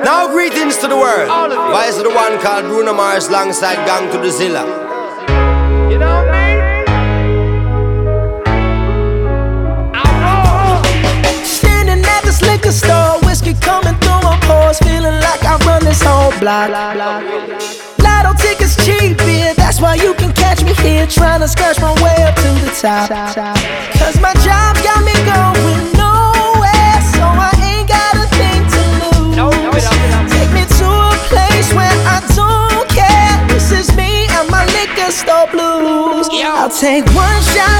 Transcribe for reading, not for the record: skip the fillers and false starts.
Now greetings to the world. Vice of the one called Bruno Mars alongside Gang to the Zilla. You know what I mean? Standing at this liquor store, whiskey coming through my pores, feeling like I run this whole block. Lotto tickets cheap, yeah, that's why you can catch me here, trying to scratch my way up to the top. Cause my job got me going nowhere, so I ain't got a thing to lose. Take me to a place where I don't care. This is me and my liquor store blues. I'll take one shot